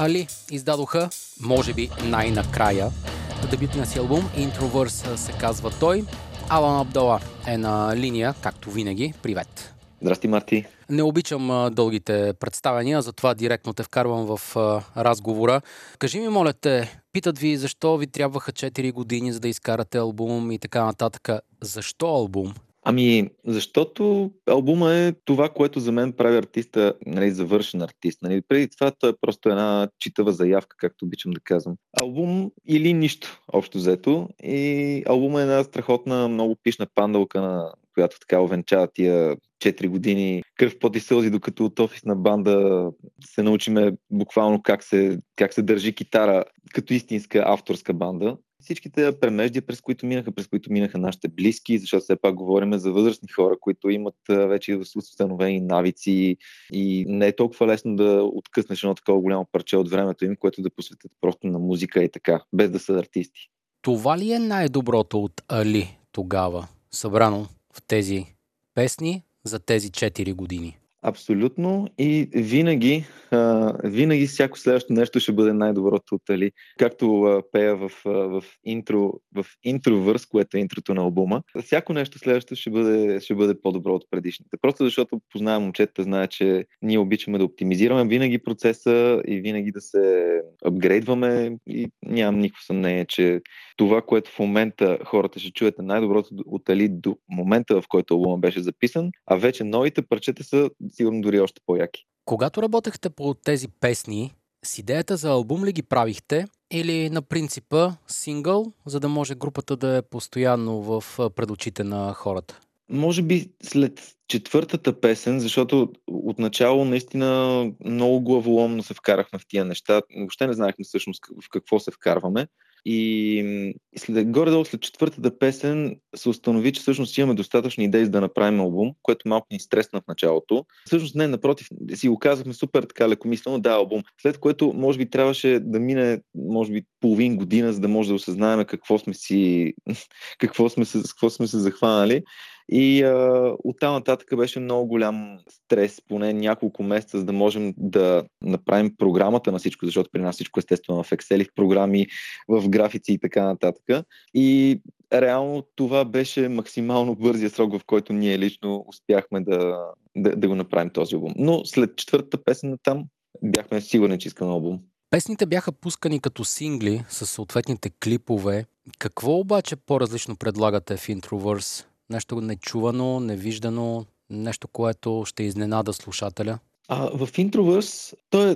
Али издадоха, може би най-накрая, дебютния си албум Introverse се казва той. Алан Абдала е на линия, както винаги. Привет! Здрасти, Марти! Не обичам дългите представяния, затова директно те вкарвам в разговора. Кажи ми, моля те, питат ви защо ви трябваха 4 години, за да изкарате албум и така нататък. Защо албум? Защото албума е това, което за мен прави артиста, завършен артист. Преди това той е просто една читава заявка, както обичам да казвам. Албум или нищо, общо взето. И албума е една страхотна, много пишна пандалка, на която така овенчава тия 4 години кръв, пот и сълзи, докато от офисна банда се научиме буквално как се държи китара като истинска авторска банда. Всичките премеждия, през които минаха нашите близки, защото все пак говорим за възрастни хора, които имат вече установени навици и не е толкова лесно да откъснеш едно такова голямо парче от времето им, което да посветят просто на музика и така, без да са артисти. Това ли е най-доброто от Али тогава, събрано в тези песни за тези 4 години? Абсолютно, и винаги всяко следващо нещо ще бъде най-доброто от Али. Както пея в Introverse, което е интрото на албума, всяко нещо следващо ще бъде по-добро от предишните. Просто защото познавам момчета, знае, че ние обичаме да оптимизираме винаги процеса и винаги да се апгрейдваме и нямам никакво съмнение, че това, което в момента хората ще чуете най-доброто от Али до момента, в който албума беше записан, а вече новите парчета са сигурно дори още по-яки. Когато работехте по тези песни, с идеята за албум ли ги правихте или на принципа сингъл, за да може групата да е постоянно в пред очите на хората? Може би след четвъртата песен, защото отначало наистина много главоломно се вкарахме в тия неща. Въобще не знаехме всъщност в какво се вкарваме. И горе-долу след четвъртата песен се установи, че всъщност имаме достатъчно идеи за да направим албум, което малко ни стресна в началото. Всъщност не, напротив, си го казахме супер така лекомислено, да, албум. След което може би трябваше да мине може би половин година, за да може да осъзнаем какво сме се захванали. И оттам нататък беше много голям стрес, поне няколко месеца, за да можем да направим програмата на всичко, защото при нас всичко естествено в Excel, в програми, в графици и така нататък. И реално това беше максимално бързия срок, в който ние лично успяхме да го направим този албум. Но след четвъртата песен там бяхме сигурни, че искаме албум. Песните бяха пускани като сингли с съответните клипове. Какво обаче по-различно предлагате в Introverse? Нещо нечувано, невиждано, нещо, което ще изненада слушателя? В Introverse,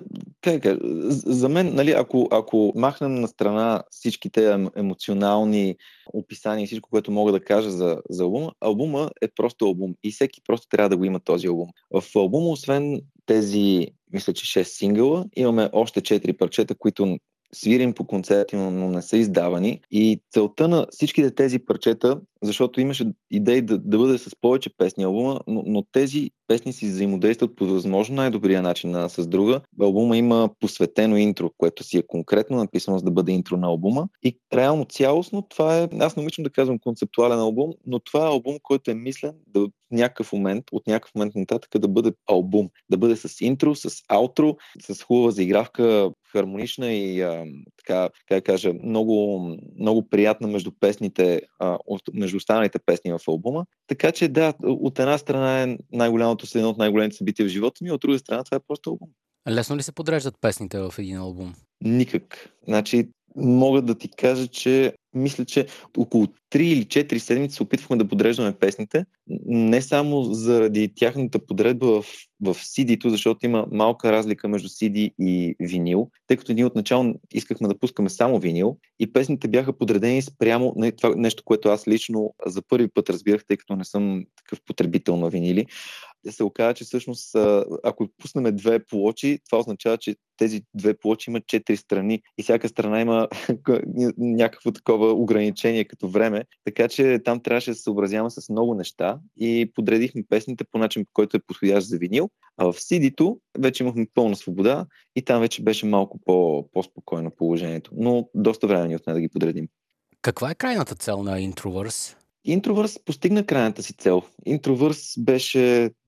за мен, ако махнем на страна всички те емоционални описания и всичко, което мога да кажа за албума е просто албум и всеки просто трябва да го има този албум. В албума, освен тези, мисля, че 6 сингъла, имаме още 4 парчета, които свирим по концерти, но не са издавани. И целта на всичките тези парчета, защото имаше идеи да бъде с повече песни албума, но тези песни си взаимодействат по възможно най-добрия начин с друга. Албума има посветено интро, което си е конкретно написано за да бъде интро на албума. И реално цялостно това е, аз не обичам да казвам концептуален албум, но това е албум, който е мислен от някакъв момент нататък да бъде албум. Да бъде с интро, с аутро, с хубава заигравка, хармонична и така да кажа, много, много приятна между песните, между останалите песни в албума. Така че да, от една страна е едно от най-големите събития в живота ми, от друга страна това е просто албум. Лесно ли се подреждат песните в един албум? Никак. Мога да ти кажа, че мисля, че около 3 или 4 седмици се опитвахме да подреждаме песните, не само заради тяхната подредба в CD-то, защото има малка разлика между CD и винил, тъй като ние отначало искахме да пускаме само винил и песните бяха подредени спрямо това нещо, което аз лично за първи път разбирах, тъй като не съм такъв потребител на винили. Се оказа, че всъщност ако пуснем 2 плочи, това означава, че тези 2 плочи имат 4 страни и всяка страна има някакво такова ограничение като време, така че там трябваше да се съобразяваме с много неща и подредихме песните по начин, по който е подходящ за винил, а в CD-то вече имахме пълна свобода и там вече беше малко по-спокойно положението, но доста време ни отне да ги подредим. Каква е крайната цел на Introverse? Introverse постигна крайната си цел. Introverse беше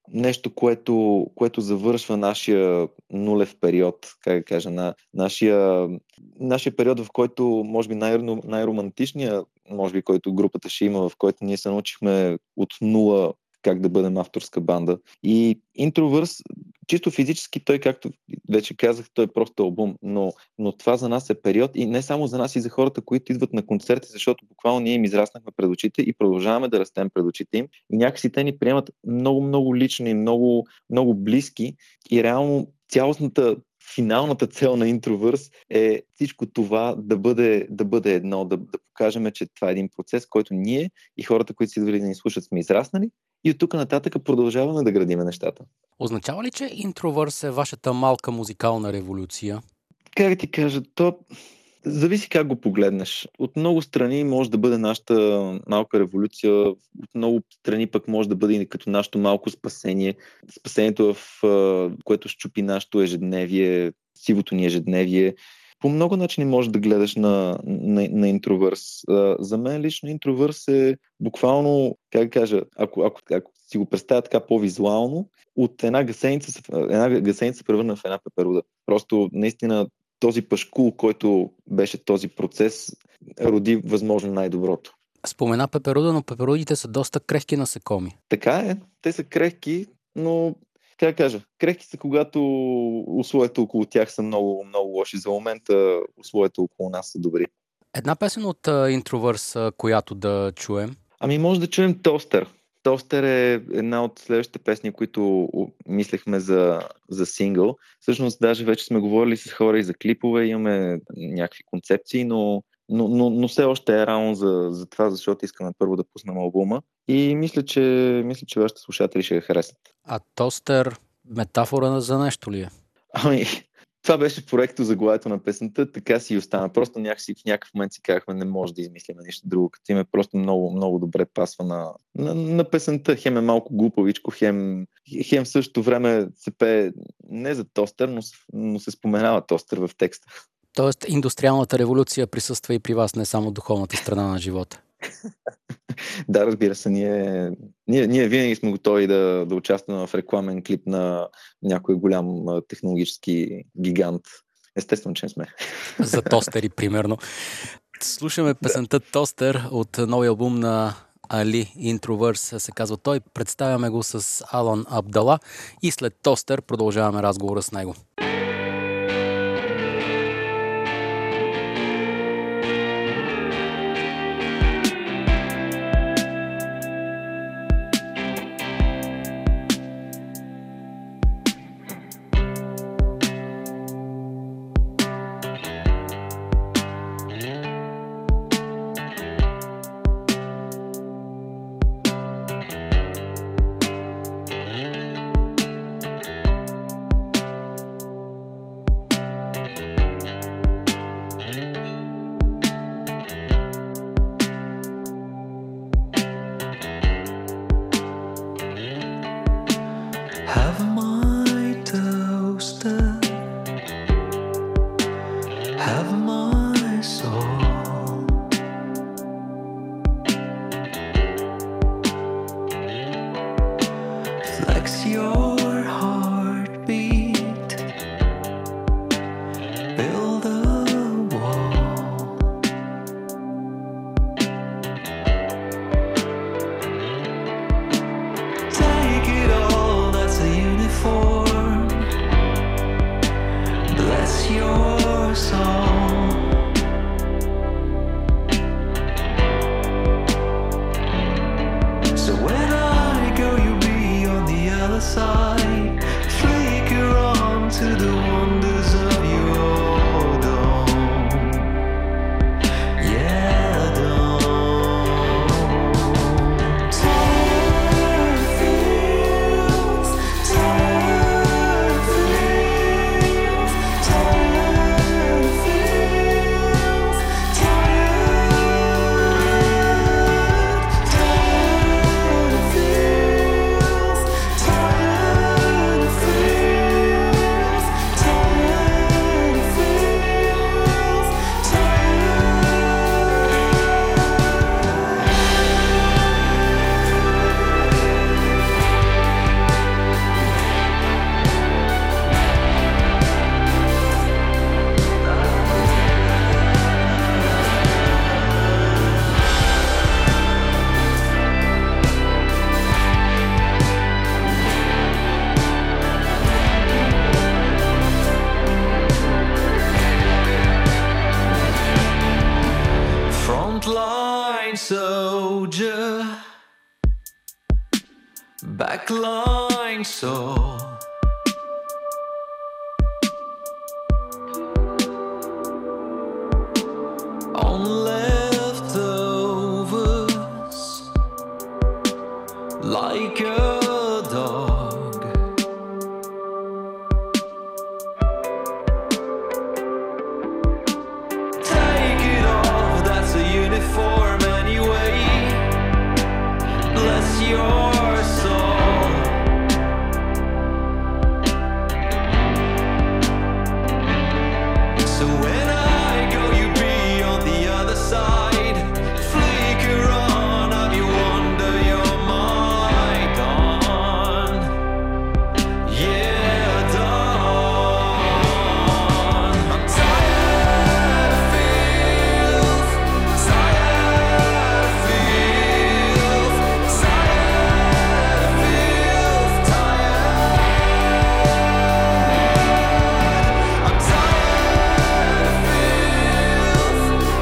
нещо, което завършва нашия нулев период, как да кажа, нашия период, в който, може би, най-романтичния, може би, който групата ще има, в който ние се научихме от нула как да бъдем авторска банда. И Introverse, чисто физически, той, както вече казах, той е просто албум, но това за нас е период и не само за нас, и за хората, които идват на концерти, защото буквално ние им израснахме пред очите и продължаваме да растем пред очите им и някакси те ни приемат много, много лично и много, много близки и реално цялостната финалната цел на Introverse е всичко това да бъде едно, да покажем, че това е един процес, който ние и хората, които си идвали да ни слушат, сме израснали и от тук нататък продължаваме да градиме нещата. Означава ли, че Introverse е вашата малка музикална революция? Как ти кажа, то зависи как го погледнеш. От много страни може да бъде нашата малка революция, от много страни пък може да бъде и като нашето малко спасение. Спасението, в което щупи нашето ежедневие, сивото ни ежедневие. По много начини можеш да гледаш на Introverse. За мен лично Introverse е буквално, как да кажа, ако си го представя така по-визуално, от една гасеница се превърна в една пеперуда. Просто наистина този пашкул, който беше този процес, роди възможно най-доброто. Спомена пеперуда, но пеперудите са доста крехки насекоми. Така е, те са крехки, но как да кажа, крехки са, когато условията около тях са много, много лоши. За момента условията около нас са добри. Една песен от Introverse, която да чуем? Ами може да чуем Тостер. Тостер е една от следващите песни, които мислехме за сингъл. Всъщност даже вече сме говорили с хора и за клипове, имаме някакви концепции, но все още е рано за това, защото искаме първо да пуснем албума и мисля, че вашите слушатели ще я харесат. А Тостер метафора за нещо ли е? Ами, това беше проекто заглавието на песента, така си и остана. Просто някакси в някакъв момент си казахме, не може да измислиме нищо друго, като име просто много, много добре пасва на песента. Хем е малко глупавичко, хем в същото време се пее не за Тостер, но се споменава Тостер в текста. Тоест, индустриалната революция присъства и при вас, не само духовната страна на живота. Да, разбира се, ние винаги сме готови да участваме в рекламен клип на някой голям технологически гигант. Естествено, че не сме. За тостери, примерно. Слушаме песента Тостер от новия албум на Али, Introverse се казва той. Представяме го с Алан Абдала и след Тостер продължаваме разговора с него. Frontline soldier, backline soul. On leftovers, like a dog. Take it off, that's a uniform anyway. Bless your soul. So when I go, you be on the other side. Flicker on, have you wonder your mind on? Yeah, dawn. I'm tired of feels, tired of feels, tired of feels, tired. I'm tired of feels,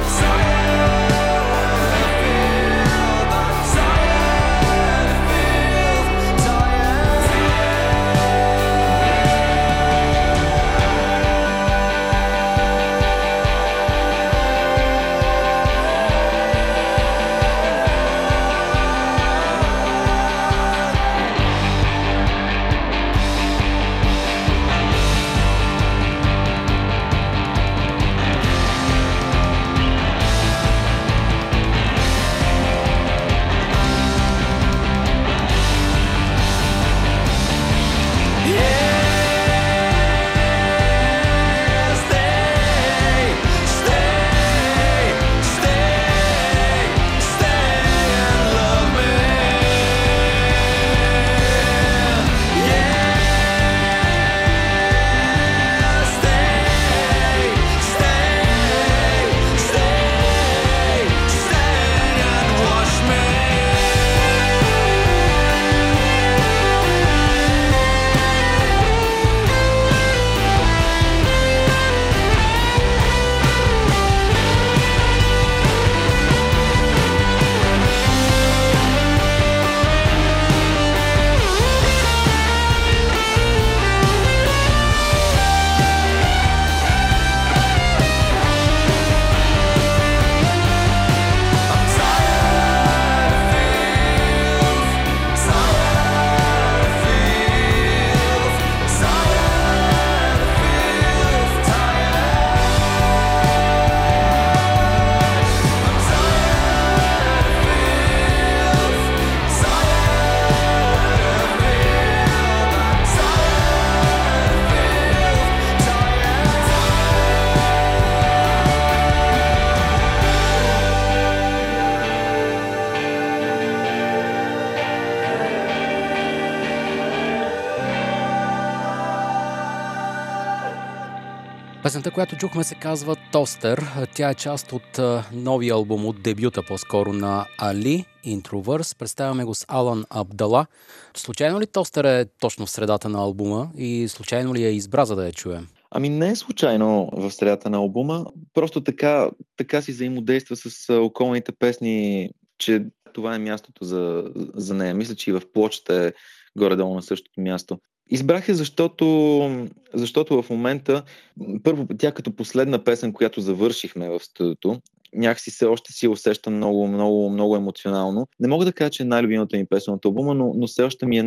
tired of feels, I'm tired of feels, Песента, която чухме, се казва Тостер. Тя е част от новия албум, от дебюта по-скоро на Али, Introverse. Представяме го с Алан Абдала. Случайно ли Тостер е точно в средата на албума и случайно ли я избра, за да я чуем? Ами не е случайно в средата на албума. Просто така си взаимодейства с околните песни, че това е мястото за нея. Мисля, че и в плочата е горе-долу на същото място. Избрах я, защото в момента, първо, тя като последна песен, която завършихме в студиото, някакси все още си усеща много, много, много емоционално. Не мога да кажа, че е най-любимата ми песен от албума, но все още ми е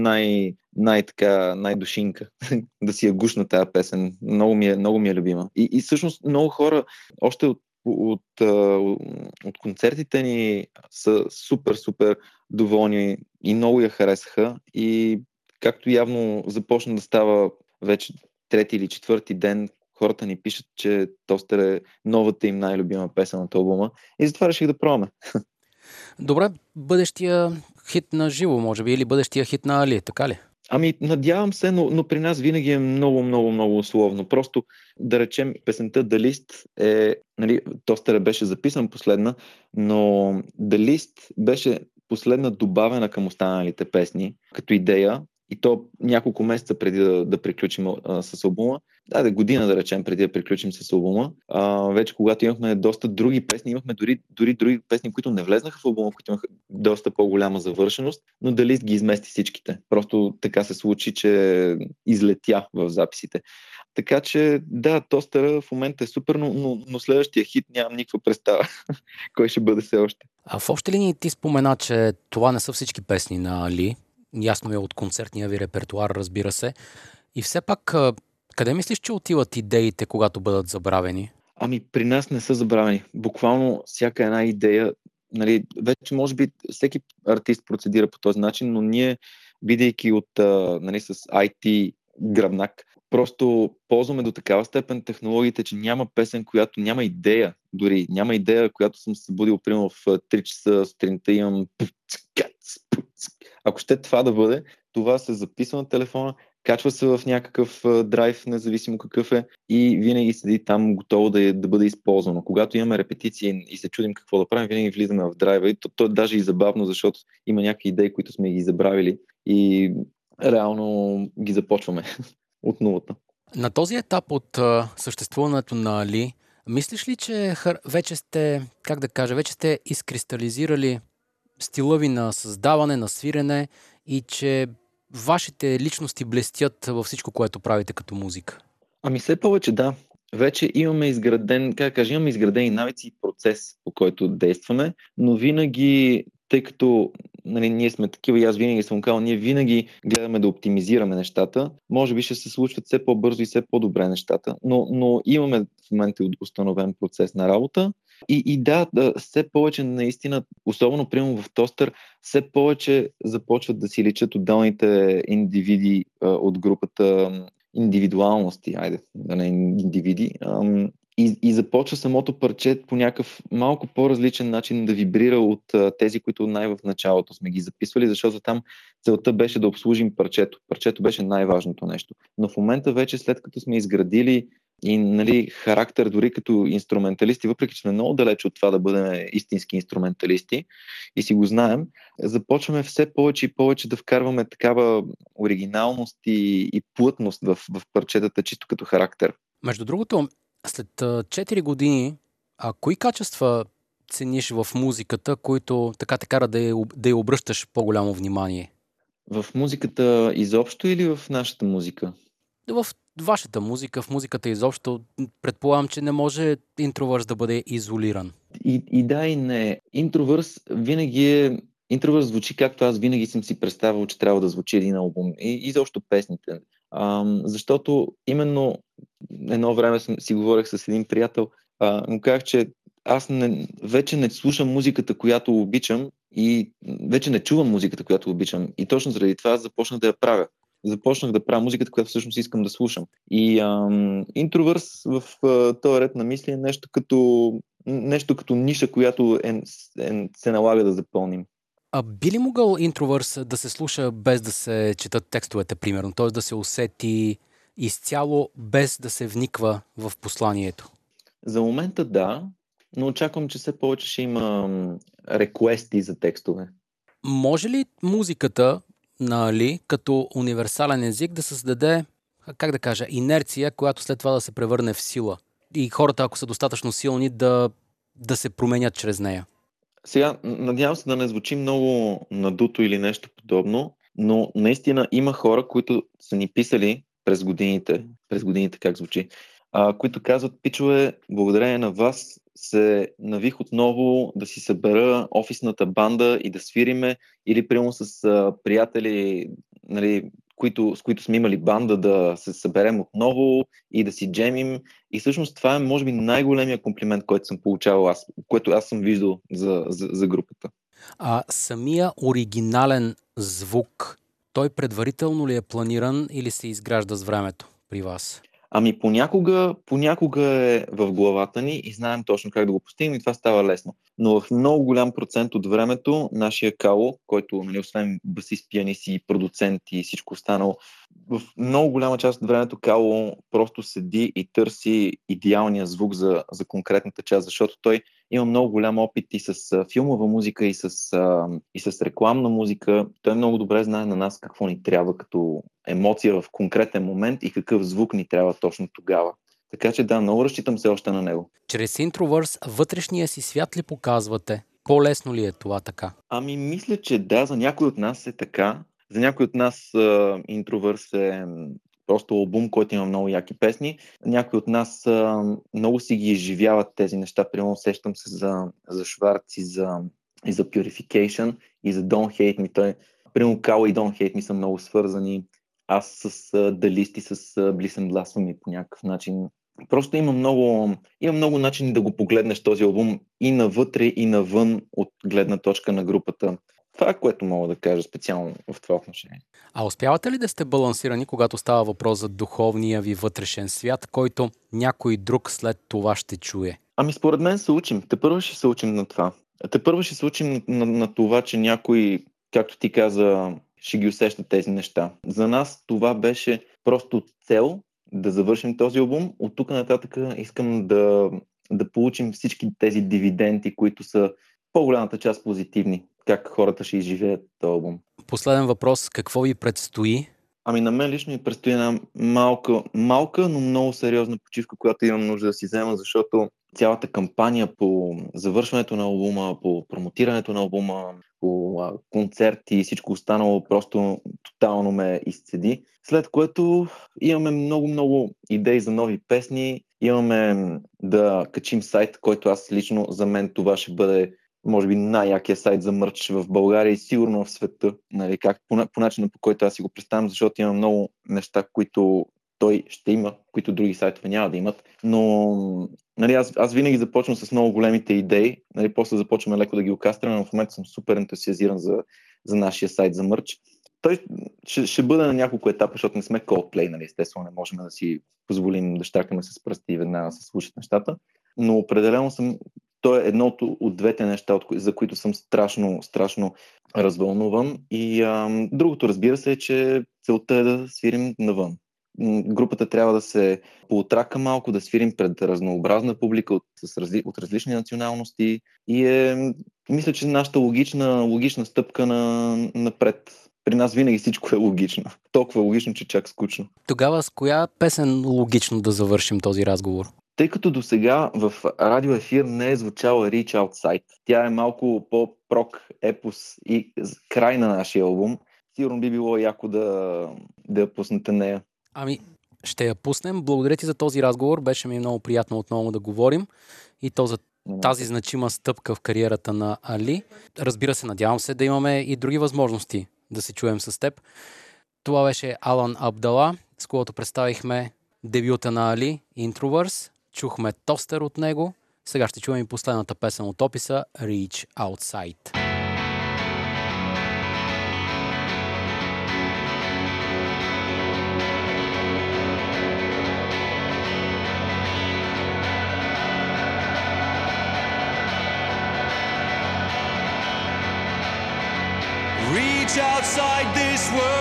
най-душинка да си я гушна тази песен. Много ми е любима. И всъщност много хора още от концертите ни са супер, супер доволни и много я харесаха. И както явно започна да става вече трети или четвърти ден, хората ни пишат, че Тостер е новата им най-любима песен от албума. И затова реших да пробваме. Добре, бъдещия хит на живо, може би, или бъдещия хит на Али, така ли? Ами, надявам се, но при нас винаги е много, много, много условно. Просто, да речем, песента The List е, нали, Тостер беше записан последна, но The List беше последна добавена към останалите песни, като идея, и то няколко месеца преди да приключим с албума. година, да речем, преди да приключим с албума. Вече когато имахме доста други песни, имахме дори други песни, които не влезнаха в албума, които имаха доста по-голяма завършеност, но дали ги измести всичките. Просто така се случи, че излетя в записите. Така че, да, тостера в момента е супер, но следващия хит нямам никаква представа кой ще бъде все още. А в общи линии ти спомена, че това не са всички песни на Али. Ясно е от концертния ви репертуар, разбира се. И все пак, къде мислиш, че отиват идеите, когато бъдат забравени? Ами при нас не са забравени. Буквално всяка една идея, нали, вече може би всеки артист процедира по този начин, но ние, бидейки от, нали, с IT гръбнак, просто ползваме до такава степен технологиите, че няма песен, която няма идея, дори няма идея, която съм се събудил примерно в 3 часа сутринта и имам ако ще това да бъде, това се записва на телефона, качва се в някакъв драйв, независимо какъв е, и винаги седи там готово да бъде използвано. Когато имаме репетиции и се чудим какво да правим, винаги влизаме в драйва и то е даже и забавно, защото има някакви идеи, които сме ги забравили и реално ги започваме от нулата. На този етап от съществуването на Али, мислиш ли, че вече сте, как да кажа, вече сте изкристализирали стила ви на създаване, на свирене и че вашите личности блестят във всичко, което правите като музика? Ами все повече да. Вече имаме имаме изградени навици и процес, по който действаме, но винаги, тъй като нали, ние сме такива и аз винаги съм казал, ние винаги гледаме да оптимизираме нещата, може би ще се случват все по-бързо и все по-добре нещата, но имаме в момента установен процес на работа. И да, все повече наистина, особено примерно в Тостър, все повече започват да си личат отделните индивиди от групата, индивидуалности, да не индивиди, и започва самото парче по някакъв малко по-различен начин да вибрира от тези, които в началото сме ги записвали, защото там целта беше да обслужим парчето. Парчето беше най-важното нещо. Но в момента вече, след като сме изградили и нали, характер дори като инструменталисти, въпреки че сме много далеч от това да бъдем истински инструменталисти и си го знаем, започваме все повече и повече да вкарваме такава оригиналност и плътност в парчетата, чисто като характер. Между другото, след 4 години, кои качества цениш в музиката, които така те кара да я обръщаш по-голямо внимание? В музиката изобщо или в нашата музика? В вашата музика, в музиката изобщо, предполагам, че не може Интровърс да бъде изолиран. И да, и не. Интровърс звучи както аз винаги съм си представил, че трябва да звучи един албум. И изобщо песните. Защото именно едно време си говорех с един приятел, му казах, че аз вече не слушам музиката, която обичам и вече не чувам музиката, която обичам. И точно заради това аз започнах да я правя. Започнах да правя музиката, която всъщност искам да слушам. И Интровърс в този ред на мисли е нещо като ниша, която се налага да запълним. Би ли могъл Интровърс да се слуша без да се четат текстовете, примерно? Т.е. да се усети изцяло без да се вниква в посланието? За момента да, но очаквам, че все повече ще има реквести за текстове. Може ли музиката на Али като универсален език да създаде, как да кажа, инерция, която след това да се превърне в сила? И хората, ако са достатъчно силни, да се променят чрез нея? Сега, надявам се да не звучи много надуто или нещо подобно, но наистина има хора, които са ни писали през годините как звучи, които казват, пичове, благодарение на вас се навих отново да си събера офисната банда и да свириме, или примерно с приятели, нали, с които сме имали банда, да се съберем отново и да си джемим. И всъщност това е, може би, най-големия комплимент, който съм получавал аз, което аз съм виждал за групата. Самия оригинален звук, той предварително ли е планиран или се изгражда с времето при вас? Ами понякога е в главата ни и знаем точно как да го постигнем и това става лесно. Но в много голям процент от времето нашия Кало, който нали, освен басист, пианист и продуцент и всичко останало, в много голяма част от времето Кало просто седи и търси идеалния звук за конкретната част, защото той има много голям опит и с филмова музика, и с рекламна музика. Той много добре знае на нас какво ни трябва като емоция в конкретен момент и какъв звук ни трябва точно тогава. Така че да, много разчитам се още на него. Чрез Introverse вътрешния си свят ли показвате? По-лесно ли е това така? Ами мисля, че да, за някой от нас е така. За някой от нас Introverse е просто албум, който има много яки песни. Някои от нас много си ги изживяват тези неща. Примерно сещам се за Шварц и за Purification и за Don't Hate Me. Примерно Кала и Don't Hate Me са много свързани. Аз с The List и с Bliss and Blasphemy по някакъв начин. Просто има много начини да го погледнеш този албум и навътре, и навън от гледна точка на групата. Това е, което мога да кажа специално в това отношение. А успявате ли да сте балансирани, когато става въпрос за духовния ви вътрешен свят, който някой друг след това ще чуе? Ами според мен се учим. Тепърва ще се учим на това. Тепърва ще се учим на това, че някой, както ти каза, ще ги усеща тези неща. За нас това беше просто цел да завършим този албум. От тук нататък искам да получим всички тези дивиденти, които са по-голямата част позитивни. Как хората ще изживеят този албум. Последен въпрос. Какво ви предстои? Ами на мен лично ми предстои една малка, но много сериозна почивка, която имам нужда да си взема, защото цялата кампания по завършването на албума, по промотирането на албума, по концерти и всичко останало просто тотално ме изцеди. След което имаме много идеи за нови песни, имаме да качим сайт, който аз лично, за мен това ще бъде може би най-якия сайт за мърч в България и сигурно в света, нали, как, по начина, по който аз си го представям, защото има много неща, които той ще има, които други сайтове няма да имат, но нали, аз винаги започвам с много големите идеи, нали, после започваме леко да ги окастряме, но в момента съм супер ентусиазиран за нашия сайт за мърч. Той ще бъде на няколко етапа, защото не сме Coldplay, нали, естествено не можем да си позволим да щакаме с пръсти и веднага се случат нещата, но определено то е едното от двете неща, за които съм страшно развълнуван. И другото, разбира се, е, че целта е да свирим навън. Групата трябва да се поотрака малко, да свирим пред разнообразна публика от различни националности и мисля, че нашата логична стъпка напред. При нас винаги всичко е логично. Толкова логично, че чак скучно. Тогава с коя песен логично да завършим този разговор? Тъй като до сега в радио ефир не е звучала Reach Outside. Тя е малко по-прок, епос и край на нашия албум. Сигурно би било яко да я пуснете нея. Ами, ще я пуснем. Благодаря ти за този разговор. Беше ми много приятно отново да говорим. И то за тази значима стъпка в кариерата на Али. Разбира се, надявам се да имаме и други възможности да се чуем с теб. Това беше Алан Абдала, с когото представихме дебюта на Али, Introverse. Чухме Тостер от него. Сега ще чуем и последната песен от описа, Reach Outside. Reach outside this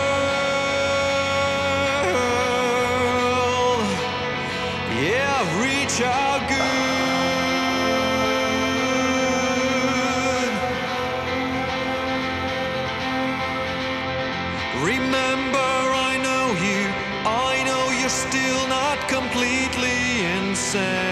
world. Yeah, reach out good. Remember, I know you. I know you're still not completely insane.